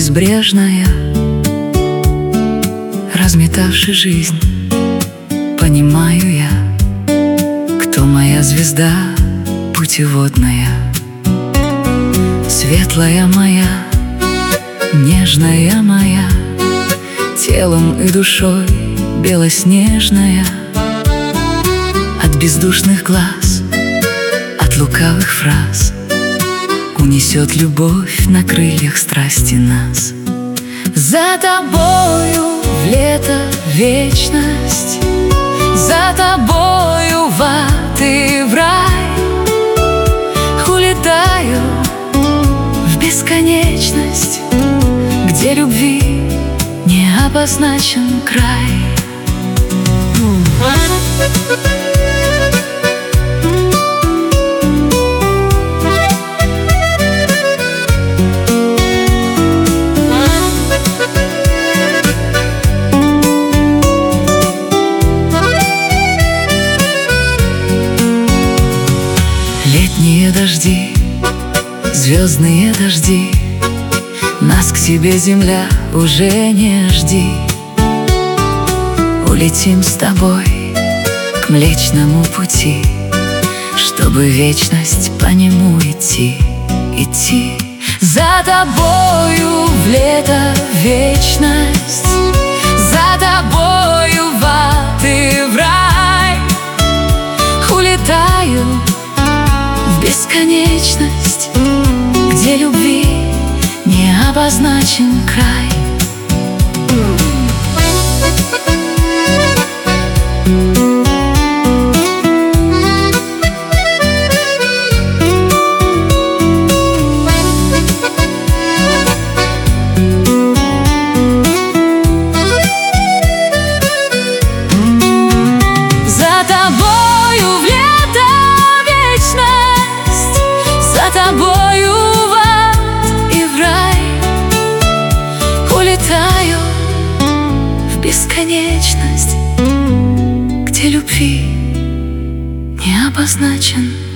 безбрежная, разметавший жизнь, понимаю я, кто моя звезда путеводная, светлая моя, нежная моя, телом и душой белоснежная. От бездушных глаз, от лукавых фраз унесет любовь на крыльях страсти нас. За тобою в лето вечность, за тобою в ад и в рай. Улетаю в бесконечность, где любви не обозначен край. Летние дожди, звездные дожди, нас к себе, земля, уже не жди. Улетим с тобой к Млечному пути, чтобы вечность по нему идти, идти. За тобою в лето вечность, за тобою в ад и в рай. Улетаю в бесконечность, где любви не обозначен край. За тобою в лето вечность, за тобою в ад и в рай. Улетаю в бесконечность, где любви не обозначен